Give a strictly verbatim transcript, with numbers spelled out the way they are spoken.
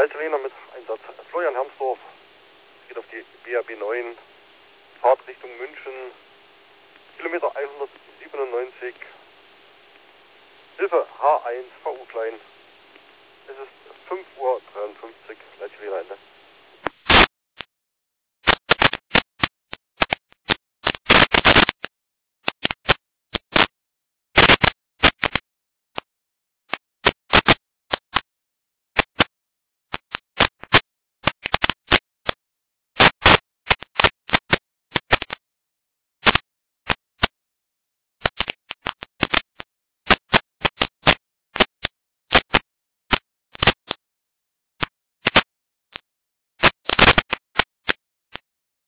Italiener mit Einsatz. Florian Hermsdorf geht auf die B R B neun, Fahrt Richtung München, Kilometer hundertsiebenundneunzig, Hilfe H eins, V U klein. Es ist fünf Uhr dreiundfünfzig, gleich wieder Ende.